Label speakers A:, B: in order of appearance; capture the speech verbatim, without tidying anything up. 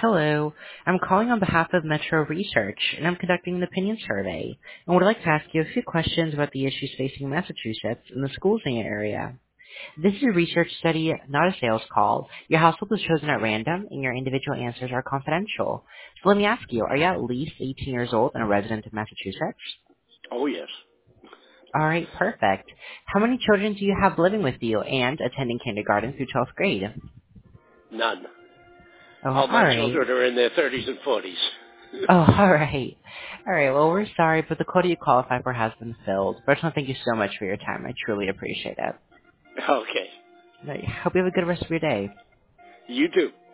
A: Hello. I'm calling on behalf of Metro Research, and I'm conducting an opinion survey, and would like to ask you a few questions about the issues facing Massachusetts and the schools in your area. This is a research study, not a sales call. Your household was chosen at random, and your individual answers are confidential. So let me ask you, are you at least eighteen years old and a resident of Massachusetts?
B: Oh, yes.
A: All right, perfect. How many children do you have living with you and attending kindergarten through twelfth grade?
B: None.
A: Oh,
B: All
A: all
B: my
A: right.
B: children are in their thirties and forties.
A: Oh, all right. All right. Well, we're sorry, but the quota you qualify for has been filled. But I just want to thank you so much for your time. I truly appreciate it.
B: Okay.
A: I hope you have a good rest of your day.
B: You too.